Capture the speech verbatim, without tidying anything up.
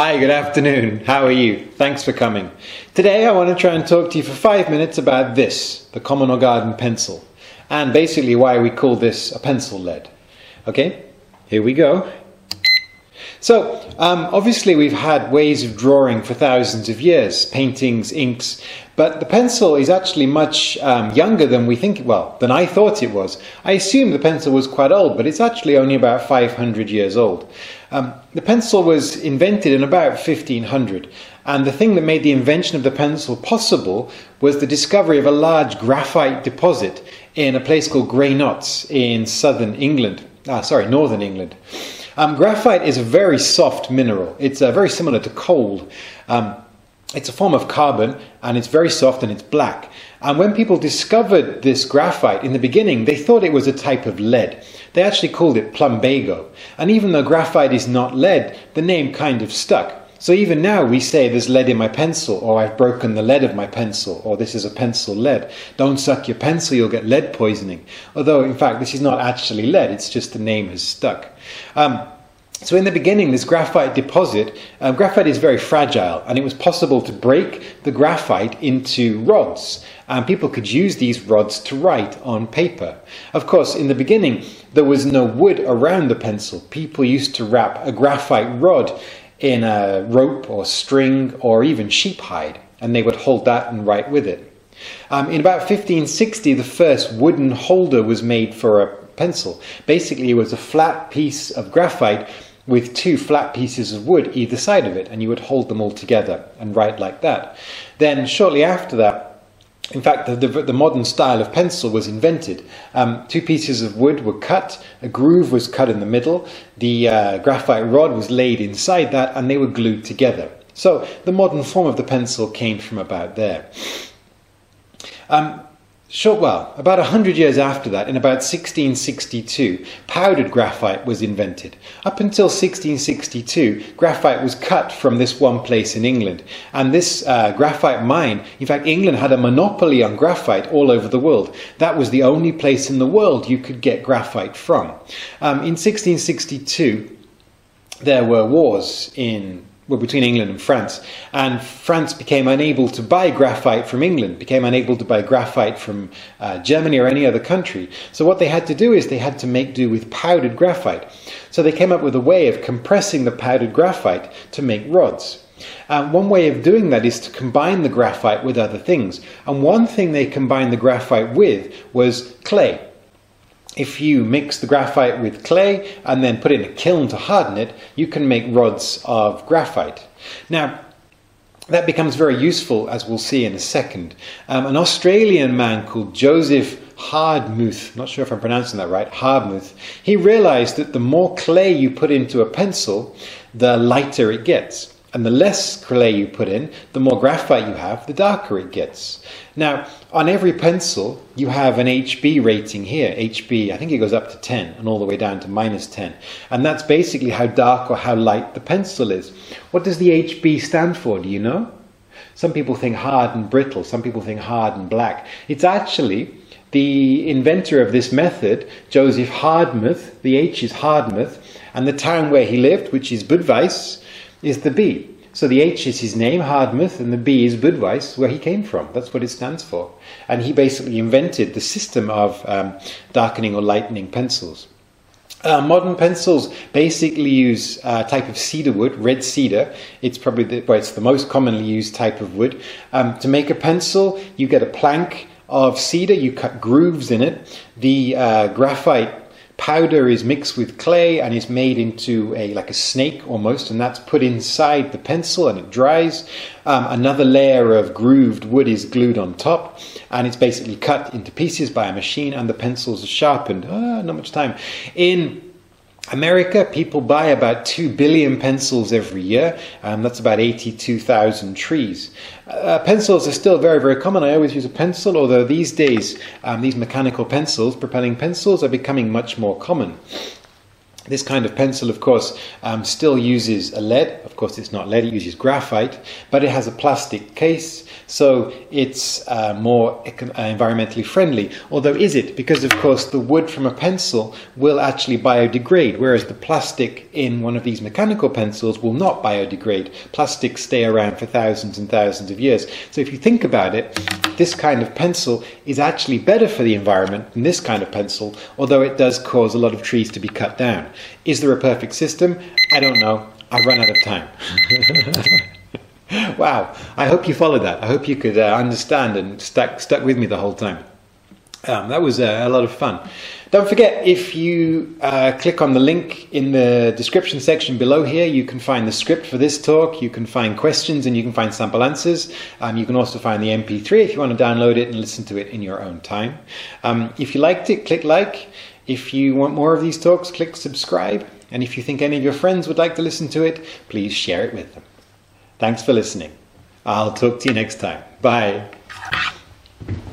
Hi, good afternoon. How are you? Thanks for coming. Today I want to try and talk to you for five minutes about this, the common or garden pencil, and basically why we call this a pencil lead. Okay, here we go. So, um, obviously we've had ways of drawing for thousands of years, paintings, inks, but the pencil is actually much um, younger than we think, well, than I thought it was. I assumed the pencil was quite old, but it's actually only about five hundred years old. Um, the pencil was invented in about fifteen hundred, and the thing that made the invention of the pencil possible was the discovery of a large graphite deposit in a place called Greenots in southern England, ah, sorry, northern England. Um, graphite is a very soft mineral. It's uh, very similar to coal. Um, it's a form of carbon, and it's very soft and it's black. And when people discovered this graphite in the beginning, they thought it was a type of lead. They actually called it plumbago. And even though graphite is not lead, the name kind of stuck. So even now we say there's lead in my pencil, or I've broken the lead of my pencil, or this is a pencil lead. Don't suck your pencil, you'll get lead poisoning. Although in fact this is not actually lead, it's just the name has stuck. Um, so in the beginning, this graphite deposit, uh, graphite is very fragile, and it was possible to break the graphite into rods, and people could use these rods to write on paper. Of course, in the beginning there was no wood around the pencil. People used to wrap a graphite rod in a rope or string or even sheep hide, and they would hold that and write with it. Um, in about fifteen sixty, the first wooden holder was made for a pencil. Basically, it was a flat piece of graphite with two flat pieces of wood either side of it, and you would hold them all together and write like that. Then shortly after that, in fact, the, the, the modern style of pencil was invented. Um, two pieces of wood were cut, a groove was cut in the middle, the uh, graphite rod was laid inside that, and they were glued together. So the modern form of the pencil came from about there. Um, Short, well, about a hundred years after that, in about sixteen sixty-two, powdered graphite was invented. Up until sixteen sixty-two, graphite was cut from this one place in England. And this uh, graphite mine, in fact, England had a monopoly on graphite all over the world. That was the only place in the world you could get graphite from. Um, in sixteen sixty-two, there were wars in Well, between England and France, and France became unable to buy graphite from England, became unable to buy graphite from uh, Germany or any other country. So what they had to do is they had to make do with powdered graphite. So they came up with a way of compressing the powdered graphite to make rods. Uh, one way of doing that is to combine the graphite with other things. And one thing they combined the graphite with was clay. If you mix the graphite with clay and then put it in a kiln to harden it, you can make rods of graphite. Now, that becomes very useful, as we'll see in a second. Um, an Australian man called Joseph Hardtmuth, not sure if I'm pronouncing that right, Hardtmuth, he realized that the more clay you put into a pencil, the lighter it gets. And the less clay you put in, the more graphite you have, the darker it gets. Now, on every pencil, you have an H B rating here. H B, I think it goes up to ten and all the way down to minus ten. And that's basically how dark or how light the pencil is. What does the H B stand for, do you know? Some people think hard and brittle. Some people think hard and black. It's actually the inventor of this method, Joseph Hardtmuth. The H is Hardtmuth. And the town where he lived, which is Budweis, is the B. So the H is his name, Hardtmuth, and the B is Budweis, where he came from. That's what it stands for. And he basically invented the system of um, darkening or lightening pencils. Uh, modern pencils basically use a type of cedar wood, red cedar. It's probably the, well, it's the most commonly used type of wood. Um, to make a pencil, you get a plank of cedar, you cut grooves in it. The uh, graphite powder is mixed with clay and is made into a like a snake almost, and that's put inside the pencil and it dries. Um, another layer of grooved wood is glued on top, and it's basically cut into pieces by a machine, and the pencils are sharpened. Ah, not much time. In America, people buy about two billion pencils every year. Um, that's about eighty-two thousand trees. Uh, pencils are still very, very common. I always use a pencil, although these days, um, these mechanical pencils, propelling pencils, are becoming much more common. This kind of pencil, of course, um, still uses a lead. Of course, it's not lead, it uses graphite, but it has a plastic case, so it's uh, more econ- uh, environmentally friendly. Although, is it? Because, of course, the wood from a pencil will actually biodegrade, whereas the plastic in one of these mechanical pencils will not biodegrade. Plastics stay around for thousands and thousands of years. So if you think about it, this kind of pencil is actually better for the environment than this kind of pencil, although it does cause a lot of trees to be cut down. Is there a perfect system? I don't know. I've run out of time. Wow. I hope you followed that. I hope you could uh, understand and stuck, stuck with me the whole time. Um, that was uh, a lot of fun. Don't forget, if you uh, click on the link in the description section below here, you can find the script for this talk, you can find questions, and you can find sample answers. Um, you can also find the M P three if you want to download it and listen to it in your own time. Um, if you liked it, click like. If you want more of these talks, click subscribe. And if you think any of your friends would like to listen to it, please share it with them. Thanks for listening. I'll talk to you next time. Bye.